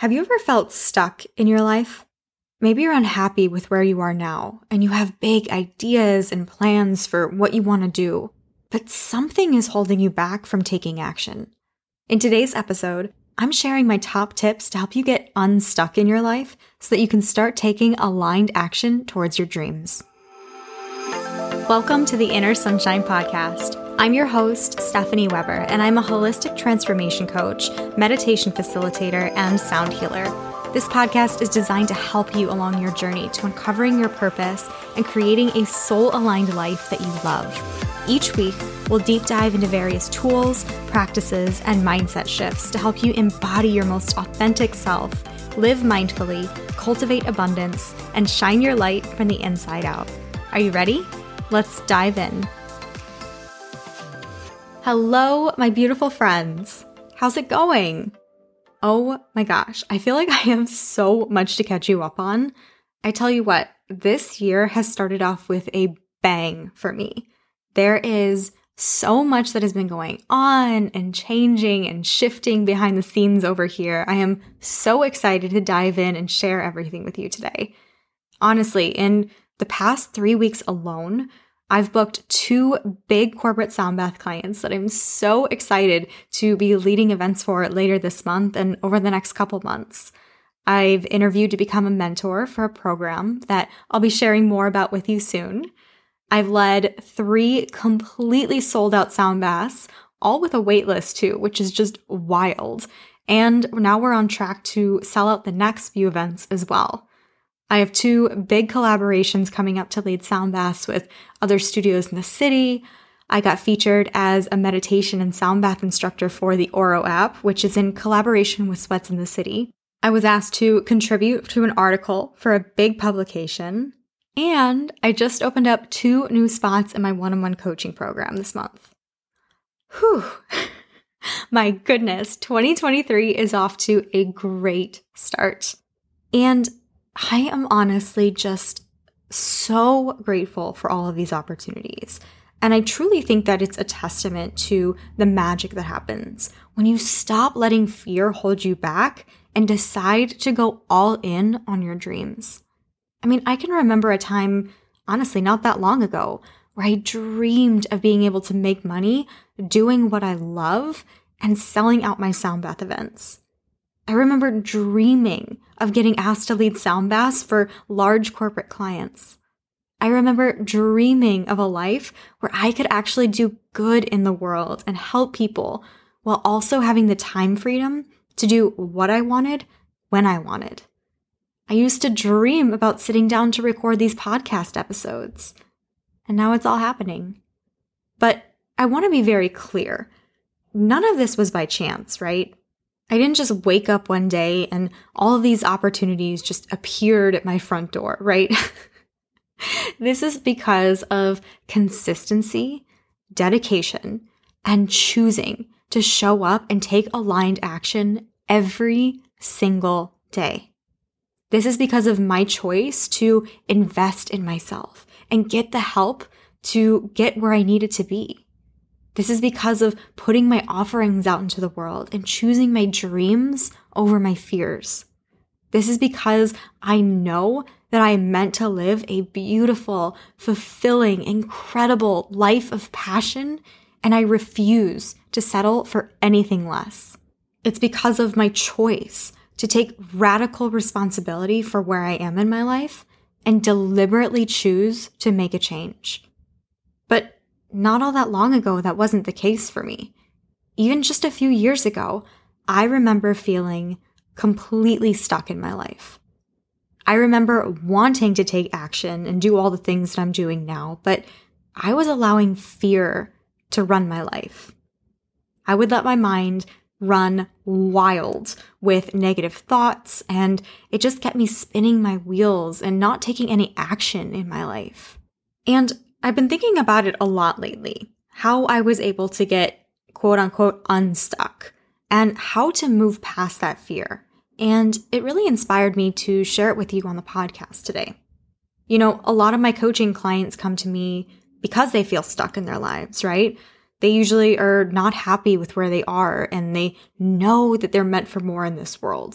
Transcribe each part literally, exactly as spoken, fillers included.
Have you ever felt stuck in your life? Maybe you're unhappy with where you are now, and you have big ideas and plans for what you want to do, but something is holding you back from taking action. In today's episode, I'm sharing my top tips to help you get unstuck in your life so that you can start taking aligned action towards your dreams. Welcome to the Inner Sunshine Podcast. I'm your host, Stephanie Weber, and I'm a holistic transformation coach, meditation facilitator, and sound healer. This podcast is designed to help you along your journey to uncovering your purpose and creating a soul-aligned life that you love. Each week, we'll deep dive into various tools, practices, and mindset shifts to help you embody your most authentic self, live mindfully, cultivate abundance, and shine your light from the inside out. Are you ready? Let's dive in. Hello, my beautiful friends. How's it going? Oh my gosh, I feel like I have so much to catch you up on. I tell you what, this year has started off with a bang for me. There is so much that has been going on and changing and shifting behind the scenes over here. I am so excited to dive in and share everything with you today. Honestly, in the past three weeks alone, I've booked two big corporate sound bath clients that I'm so excited to be leading events for later this month and over the next couple months. I've interviewed to become a mentor for a program that I'll be sharing more about with you soon. I've led three completely sold out sound baths, all with a wait list too, which is just wild. And now we're on track to sell out the next few events as well. I have two big collaborations coming up to lead sound baths with other studios in the city. I got featured as a meditation and sound bath instructor for the Oro app, which is in collaboration with Sweats in the City. I was asked to contribute to an article for a big publication. And I just opened up two new spots in my one-on-one coaching program this month. Whew. My goodness, twenty twenty-three is off to a great start. And I am honestly just so grateful for all of these opportunities. And I truly think that it's a testament to the magic that happens when you stop letting fear hold you back and decide to go all in on your dreams. I mean, I can remember a time, honestly, not that long ago, where I dreamed of being able to make money doing what I love and selling out my sound bath events. I remember dreaming of getting asked to lead sound baths for large corporate clients. I remember dreaming of a life where I could actually do good in the world and help people while also having the time freedom to do what I wanted when I wanted. I used to dream about sitting down to record these podcast episodes, and now it's all happening. But I want to be very clear. None of this was by chance, right? I didn't just wake up one day and all of these opportunities just appeared at my front door, right? This is because of consistency, dedication, and choosing to show up and take aligned action every single day. This is because of my choice to invest in myself and get the help to get where I needed to be. This is because of putting my offerings out into the world and choosing my dreams over my fears. This is because I know that I am meant to live a beautiful, fulfilling, incredible life of passion, and I refuse to settle for anything less. It's because of my choice to take radical responsibility for where I am in my life and deliberately choose to make a change. But not all that long ago, that wasn't the case for me. Even just a few years ago, I remember feeling completely stuck in my life. I remember wanting to take action and do all the things that I'm doing now, but I was allowing fear to run my life. I would let my mind run wild with negative thoughts, and it just kept me spinning my wheels and not taking any action in my life. And I've been thinking about it a lot lately, how I was able to get quote unquote unstuck and how to move past that fear. And it really inspired me to share it with you on the podcast today. You know, a lot of my coaching clients come to me because they feel stuck in their lives, right? They usually are not happy with where they are and they know that they're meant for more in this world.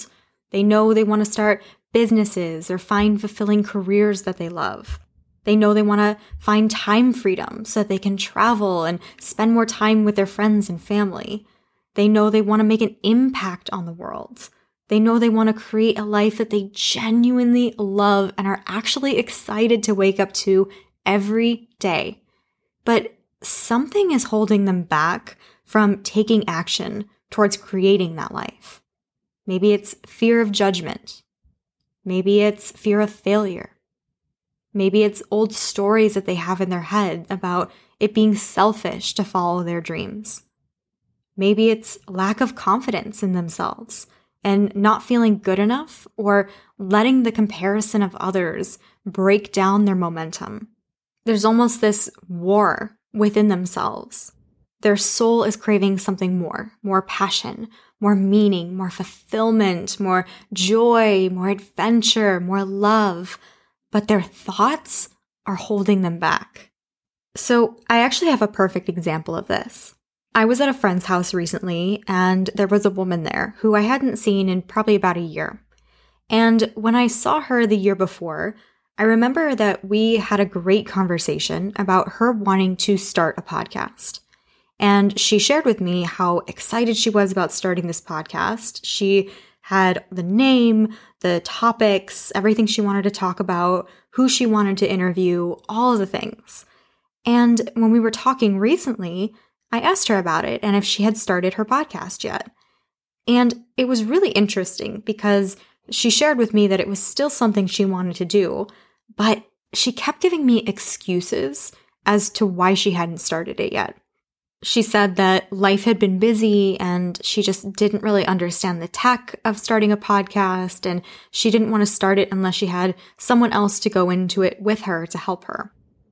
They know they want to start businesses or find fulfilling careers that they love. They know they want to find time freedom so that they can travel and spend more time with their friends and family. They know they want to make an impact on the world. They know they want to create a life that they genuinely love and are actually excited to wake up to every day. But something is holding them back from taking action towards creating that life. Maybe it's fear of judgment. Maybe it's fear of failure. Maybe it's old stories that they have in their head about it being selfish to follow their dreams. Maybe it's lack of confidence in themselves and not feeling good enough or letting the comparison of others break down their momentum. There's almost this war within themselves. Their soul is craving something more, more passion, more meaning, more fulfillment, more joy, more adventure, more love, but their thoughts are holding them back. So I actually have a perfect example of this. I was at a friend's house recently, and there was a woman there who I hadn't seen in probably about a year. And when I saw her the year before, I remember that we had a great conversation about her wanting to start a podcast. And she shared with me how excited she was about starting this podcast. She had the name, the topics, everything she wanted to talk about, who she wanted to interview, all of the things. And when we were talking recently, I asked her about it and if she had started her podcast yet. And it was really interesting because she shared with me that it was still something she wanted to do, but she kept giving me excuses as to why she hadn't started it yet. She said that life had been busy and she just didn't really understand the tech of starting a podcast, and she didn't want to start it unless she had someone else to go into it with her to help her.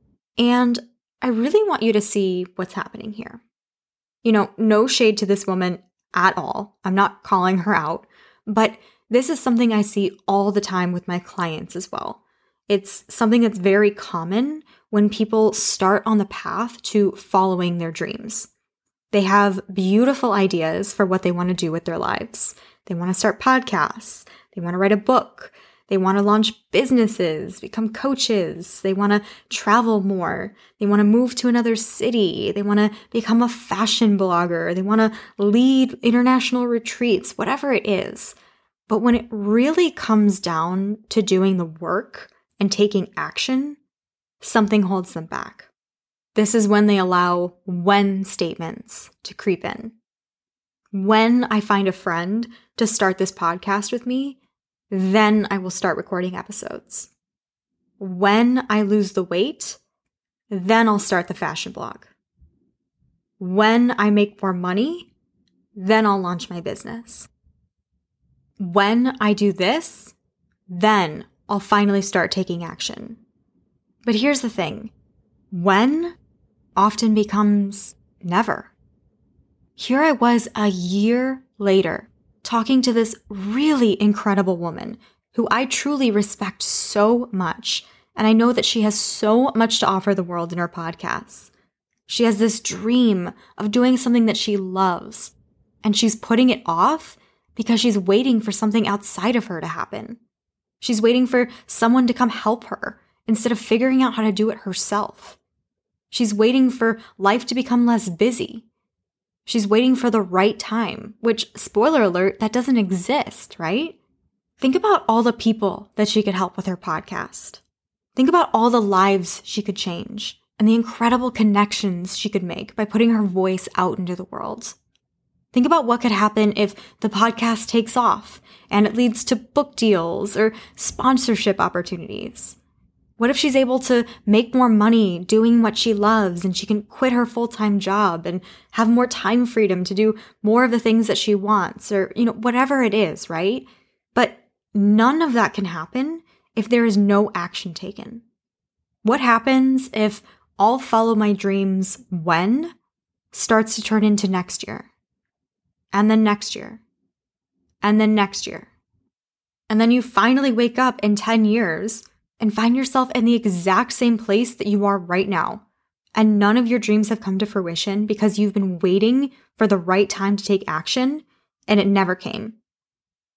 And I really want you to see what's happening here. You know, no shade to this woman at all. I'm not calling her out, but this is something I see all the time with my clients as well. It's something that's very common when people start on the path to following their dreams. They have beautiful ideas for what they want to do with their lives. They want to start podcasts. They want to write a book. They want to launch businesses, become coaches. They want to travel more. They want to move to another city. They want to become a fashion blogger. They want to lead international retreats, whatever it is. But when it really comes down to doing the work and taking action, something holds them back. This is when they allow when statements to creep in. When I find a friend to start this podcast with me, then I will start recording episodes. When I lose the weight, then I'll start the fashion blog. When I make more money, then I'll launch my business. When I do this, then I'll finally start taking action. But here's the thing. When often becomes never. Here I was a year later talking to this really incredible woman who I truly respect so much, and I know that she has so much to offer the world in her podcasts. She has this dream of doing something that she loves, and she's putting it off because she's waiting for something outside of her to happen. She's waiting for someone to come help her instead of figuring out how to do it herself. She's waiting for life to become less busy. She's waiting for the right time, which, spoiler alert, that doesn't exist, right? Think about all the people that she could help with her podcast. Think about all the lives she could change and the incredible connections she could make by putting her voice out into the world. Think about what could happen if the podcast takes off and it leads to book deals or sponsorship opportunities. What if she's able to make more money doing what she loves and she can quit her full-time job and have more time freedom to do more of the things that she wants, or, you know, whatever it is, right? But none of that can happen if there is no action taken. What happens if I'll follow my dreams when starts to turn into next year? And then next year? And then next year? And then you finally wake up in ten years and find yourself in the exact same place that you are right now. And none of your dreams have come to fruition because you've been waiting for the right time to take action and it never came.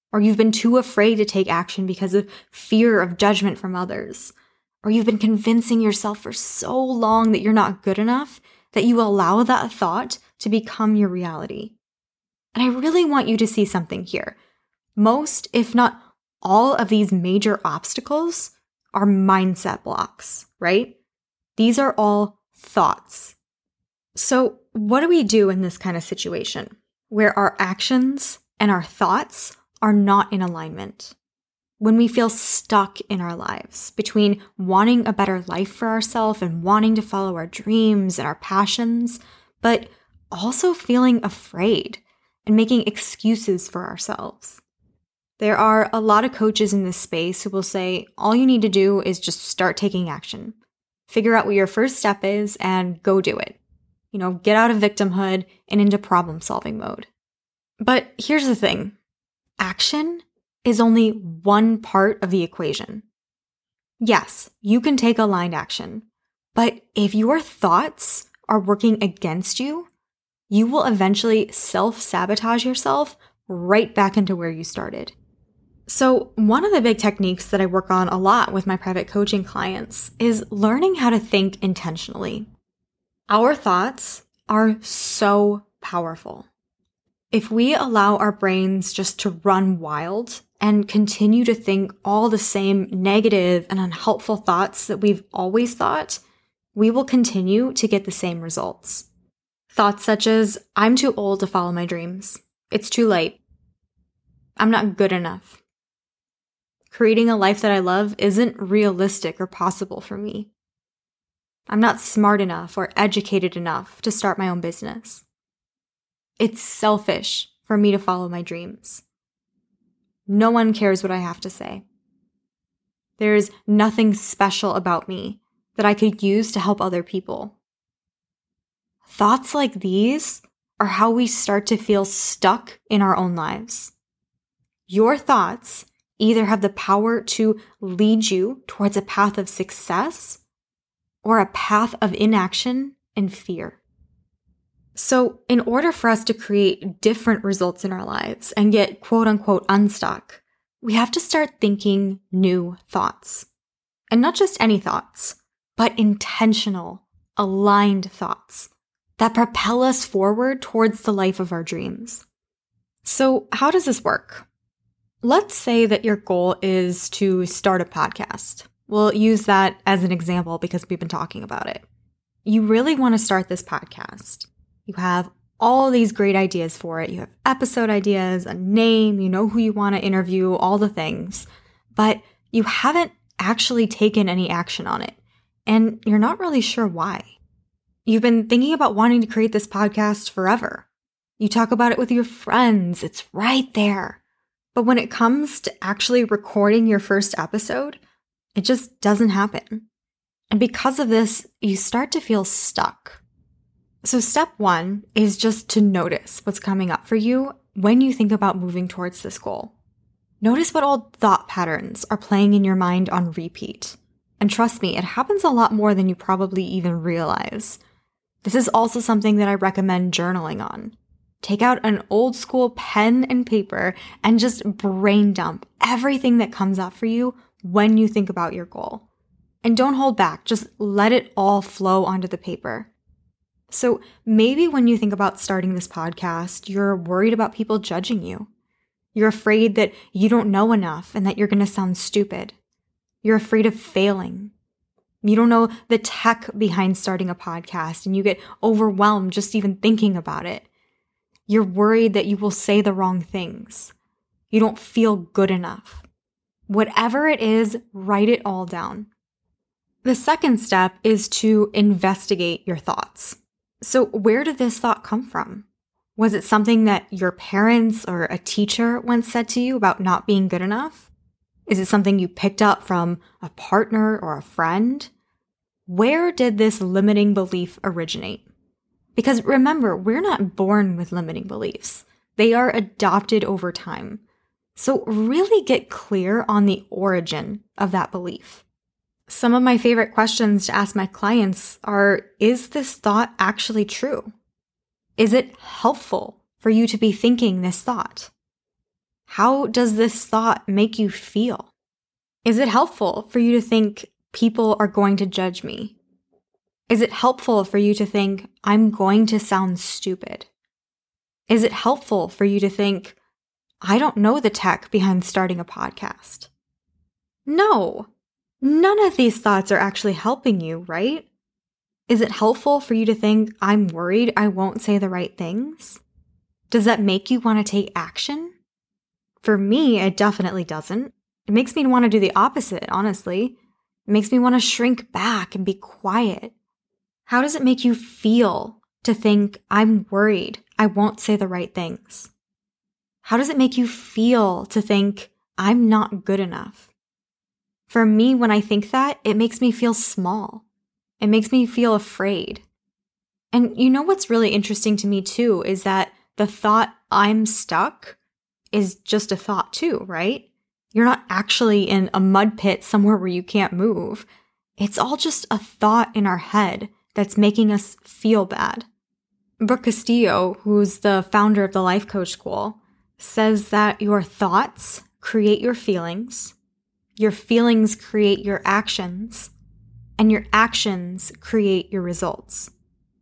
or you've been too afraid to take action because of fear of judgment from others, or you've been convincing yourself for so long that you're not good enough that you allow that thought to become your reality. And I really want you to see something here. Most, if not all, of these major obstacles are mindset blocks, right? These are all thoughts. So what do we do in this kind of situation where our actions and our thoughts are not in alignment? When we feel stuck in our lives between wanting a better life for ourselves and wanting to follow our dreams and our passions, but also feeling afraid and making excuses for ourselves. There are a lot of coaches in this space who will say, all you need to do is just start taking action. Figure out what your first step is and go do it. You know, get out of victimhood and into problem-solving mode. But here's the thing. Action is only one part of the equation. Yes, you can take aligned action, but if your thoughts are working against you, you will eventually self-sabotage yourself right back into where you started. So one of the big techniques that I work on a lot with my private coaching clients is learning how to think intentionally. Our thoughts are so powerful. If we allow our brains just to run wild and continue to think all the same negative and unhelpful thoughts that we've always thought, we will continue to get the same results. Thoughts such as, I'm too old to follow my dreams. It's too late. I'm not good enough. Creating a life that I love isn't realistic or possible for me. I'm not smart enough or educated enough to start my own business. It's selfish for me to follow my dreams. No one cares what I have to say. There's nothing special about me that I could use to help other people. Thoughts like these are how we start to feel stuck in our own lives. Your thoughts either have the power to lead you towards a path of success or a path of inaction and fear. So in order for us to create different results in our lives and get quote unquote unstuck, we have to start thinking new thoughts. And not just any thoughts, but intentional, aligned thoughts that propel us forward towards the life of our dreams. So how does this work? Let's say that your goal is to start a podcast. We'll use that as an example because we've been talking about it. You really want to start this podcast. You have all these great ideas for it. You have episode ideas, a name, you know who you want to interview, all the things, but you haven't actually taken any action on it, and you're not really sure why. You've been thinking about wanting to create this podcast forever. You talk about it with your friends. It's right there. But when it comes to actually recording your first episode, it just doesn't happen. And because of this, you start to feel stuck. So step one is just to notice what's coming up for you when you think about moving towards this goal. Notice what old thought patterns are playing in your mind on repeat. And trust me, it happens a lot more than you probably even realize. This is also something that I recommend journaling on. Take out an old school pen and paper and just brain dump everything that comes up for you when you think about your goal. And don't hold back, just let it all flow onto the paper. So maybe when you think about starting this podcast, you're worried about people judging you. You're afraid that you don't know enough and that you're going to sound stupid. You're afraid of failing. You don't know the tech behind starting a podcast and you get overwhelmed just even thinking about it. You're worried that you will say the wrong things. You don't feel good enough. Whatever it is, write it all down. The second step is to investigate your thoughts. So where did this thought come from? Was it something that your parents or a teacher once said to you about not being good enough? Is it something you picked up from a partner or a friend? Where did this limiting belief originate? Because remember, we're not born with limiting beliefs. They are adopted over time. So really get clear on the origin of that belief. Some of my favorite questions to ask my clients are, is this thought actually true? Is it helpful for you to be thinking this thought? How does this thought make you feel? Is it helpful for you to think people are going to judge me? Is it helpful for you to think I'm going to sound stupid? Is it helpful for you to think I don't know the tech behind starting a podcast? No, none of these thoughts are actually helping you, right? Is it helpful for you to think I'm worried I won't say the right things? Does that make you want to take action? For me, it definitely doesn't. It makes me want to do the opposite, honestly. It makes me want to shrink back and be quiet. How does it make you feel to think I'm worried I won't say the right things? How does it make you feel to think I'm not good enough? For me, when I think that, it makes me feel small. It makes me feel afraid. And you know what's really interesting to me too is that the thought I'm stuck is just a thought too, right? You're not actually in a mud pit somewhere where you can't move. It's all just a thought in our head that's making us feel bad. Brooke Castillo, who's the founder of the Life Coach School, says that your thoughts create your feelings, your feelings create your actions, and your actions create your results.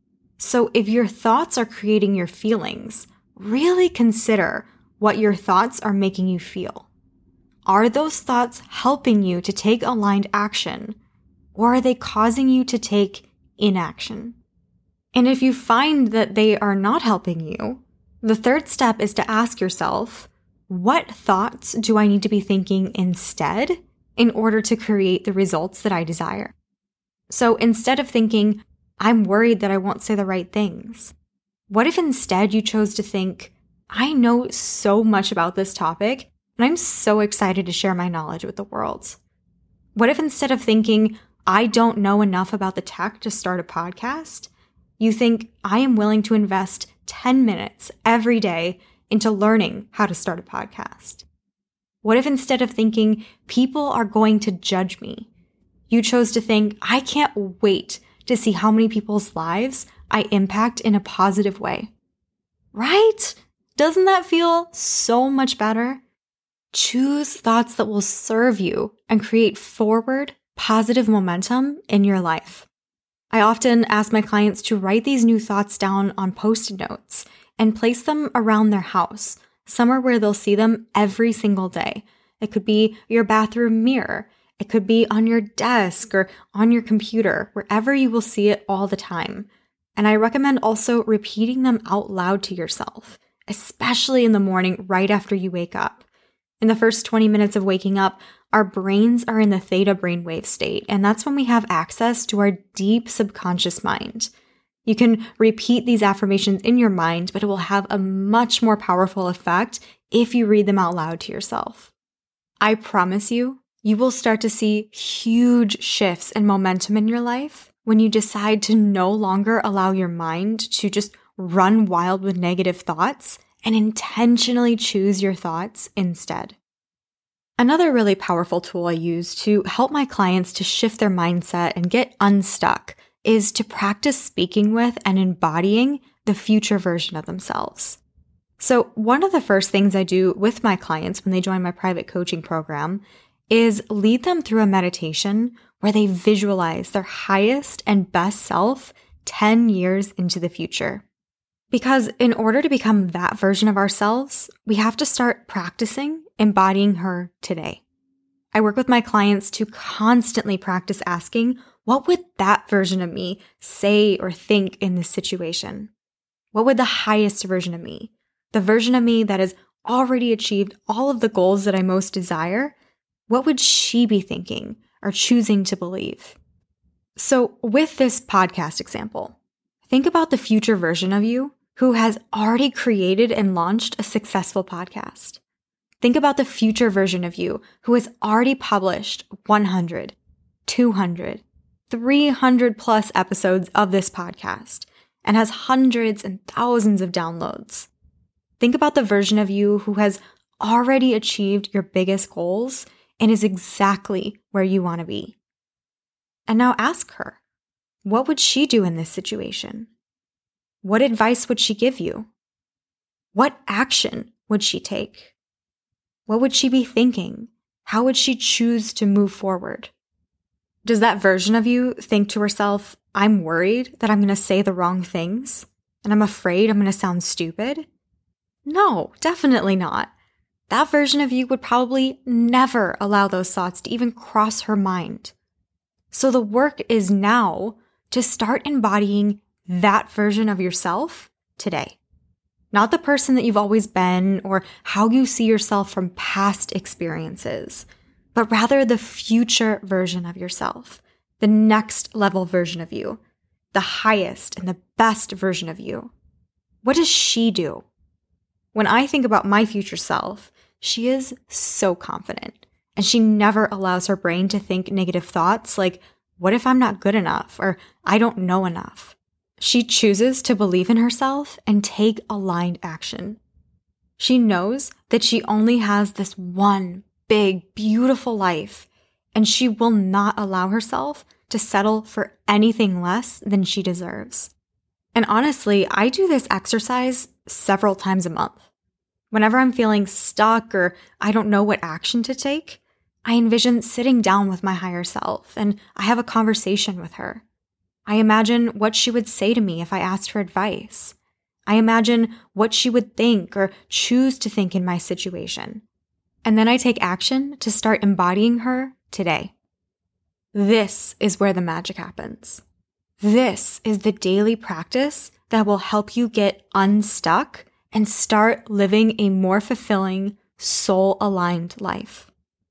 So if your thoughts are creating your feelings, really consider what your thoughts are making you feel. Are those thoughts helping you to take aligned action, or are they causing you to take inaction? And if you find that they are not helping you, the third step is to ask yourself, what thoughts do I need to be thinking instead in order to create the results that I desire? So instead of thinking, I'm worried that I won't say the right things, what if instead you chose to think, I know so much about this topic, and I'm so excited to share my knowledge with the world? What if instead of thinking, I don't know enough about the tech to start a podcast, you think, I am willing to invest ten minutes every day into learning how to start a podcast? What if instead of thinking, people are going to judge me, you chose to think, I can't wait to see how many people's lives I impact in a positive way? Right? Doesn't that feel so much better? Choose thoughts that will serve you and create forward, positive momentum in your life. I often ask my clients to write these new thoughts down on Post-it notes and place them around their house, somewhere where they'll see them every single day. It could be your bathroom mirror. It could be on your desk or on your computer, wherever you will see it all the time. And I recommend also repeating them out loud to yourself, especially in the morning right after you wake up. In the first twenty minutes of waking up, our brains are in the theta brainwave state, and that's when we have access to our deep subconscious mind. You can repeat these affirmations in your mind, but it will have a much more powerful effect if you read them out loud to yourself. I promise you, you will start to see huge shifts and momentum in your life when you decide to no longer allow your mind to just run wild with negative thoughts and intentionally choose your thoughts instead. Another really powerful tool I use to help my clients to shift their mindset and get unstuck is to practice speaking with and embodying the future version of themselves. So one of the first things I do with my clients when they join my private coaching program is lead them through a meditation where they visualize their highest and best self ten years into the future. Because in order to become that version of ourselves, we have to start practicing embodying her today. I work with my clients to constantly practice asking, what would that version of me say or think in this situation? What would the highest version of me, the version of me that has already achieved all of the goals that I most desire, what would she be thinking or choosing to believe? So with this podcast example, think about the future version of you who has already created and launched a successful podcast. Think about the future version of you who has already published one hundred, two hundred, three hundred plus episodes of this podcast and has hundreds and thousands of downloads. Think about the version of you who has already achieved your biggest goals and is exactly where you want to be. And now ask her, what would she do in this situation? What advice would she give you? What action would she take? What would she be thinking? How would she choose to move forward? Does that version of you think to herself, I'm worried that I'm going to say the wrong things and I'm afraid I'm going to sound stupid? No, definitely not. That version of you would probably never allow those thoughts to even cross her mind. So the work is now to start embodying that version of yourself today. Not the person that you've always been or how you see yourself from past experiences, but rather the future version of yourself, the next level version of you, the highest and the best version of you. What does she do? When I think about my future self, she is so confident, and she never allows her brain to think negative thoughts like, what if I'm not good enough or I don't know enough? She chooses to believe in herself and take aligned action. She knows that she only has this one big, beautiful life, and she will not allow herself to settle for anything less than she deserves. And honestly, I do this exercise several times a month. Whenever I'm feeling stuck or I don't know what action to take, I envision sitting down with my higher self and I have a conversation with her. I imagine what she would say to me if I asked for advice. I imagine what she would think or choose to think in my situation. And then I take action to start embodying her today. This is where the magic happens. This is the daily practice that will help you get unstuck and start living a more fulfilling, soul-aligned life.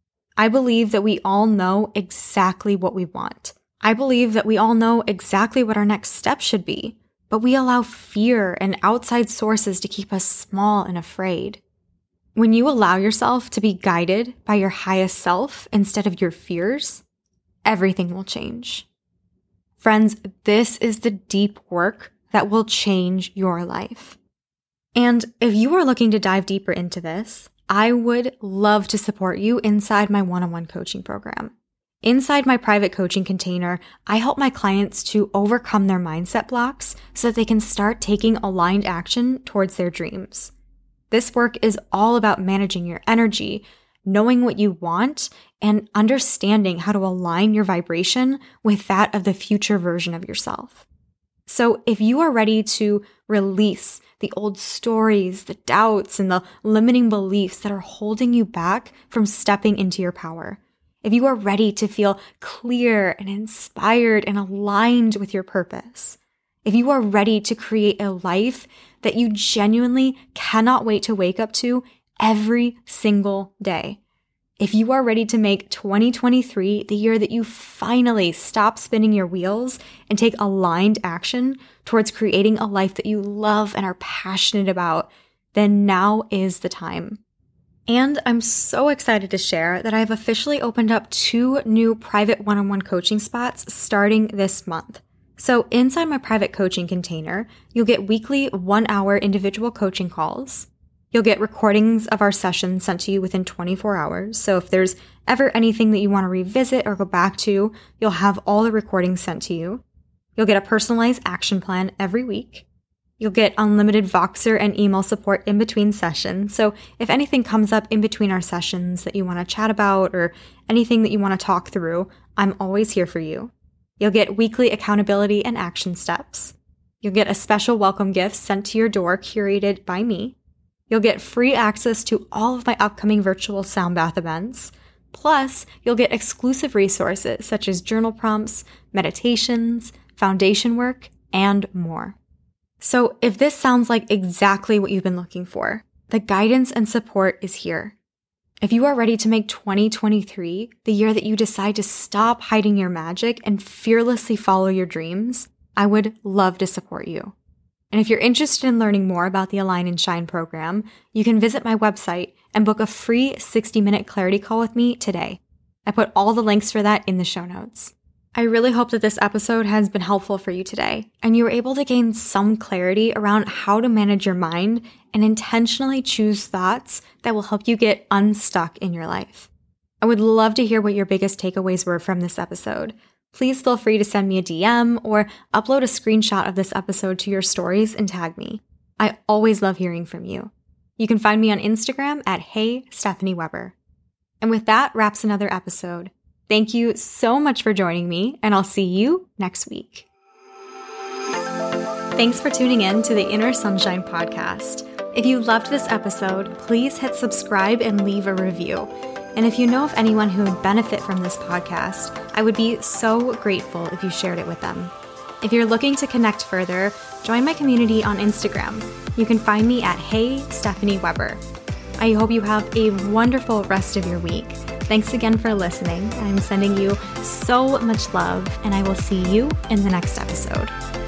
I believe that we all know exactly what we want. I believe that we all know exactly what our next step should be, but we allow fear and outside sources to keep us small and afraid. When you allow yourself to be guided by your highest self instead of your fears, everything will change. Friends, this is the deep work that will change your life. And if you are looking to dive deeper into this, I would love to support you inside my one-on-one coaching program. Inside my private coaching container, I help my clients to overcome their mindset blocks so that they can start taking aligned action towards their dreams. This work is all about managing your energy, knowing what you want, and understanding how to align your vibration with that of the future version of yourself. So if you are ready to release the old stories, the doubts, and the limiting beliefs that are holding you back from stepping into your power, if you are ready to feel clear and inspired and aligned with your purpose, if you are ready to create a life that you genuinely cannot wait to wake up to every single day, if you are ready to make twenty twenty-three the year that you finally stop spinning your wheels and take aligned action towards creating a life that you love and are passionate about, then now is the time. And I'm so excited to share that I've officially opened up two new private one-on-one coaching spots starting this month. So inside my private coaching container, you'll get weekly one-hour individual coaching calls. You'll get recordings of our sessions sent to you within twenty-four hours. So if there's ever anything that you want to revisit or go back to, you'll have all the recordings sent to you. You'll get a personalized action plan every week. You'll get unlimited Voxer and email support in between sessions. So if anything comes up in between our sessions that you want to chat about or anything that you want to talk through, I'm always here for you. You'll get weekly accountability and action steps. You'll get a special welcome gift sent to your door curated by me. You'll get free access to all of my upcoming virtual sound bath events. Plus, you'll get exclusive resources such as journal prompts, meditations, foundation work, and more. So if this sounds like exactly what you've been looking for, the guidance and support is here. If you are ready to make twenty twenty-three the year that you decide to stop hiding your magic and fearlessly follow your dreams, I would love to support you. And if you're interested in learning more about the Align and Shine program, you can visit my website and book a free sixty-minute clarity call with me today. I put all the links for that in the show notes. I really hope that this episode has been helpful for you today, and you were able to gain some clarity around how to manage your mind and intentionally choose thoughts that will help you get unstuck in your life. I would love to hear what your biggest takeaways were from this episode. Please feel free to send me a D M or upload a screenshot of this episode to your stories and tag me. I always love hearing from you. You can find me on Instagram at Hey Stephanie Weber. And with that wraps another episode. Thank you so much for joining me, and I'll see you next week. Thanks for tuning in to the Inner Sunshine Podcast. If you loved this episode, please hit subscribe and leave a review. And if you know of anyone who would benefit from this podcast, I would be so grateful if you shared it with them. If you're looking to connect further, join my community on Instagram. You can find me at Hey Stephanie Weber. I hope you have a wonderful rest of your week. Thanks again for listening. I'm sending you so much love, and I will see you in the next episode.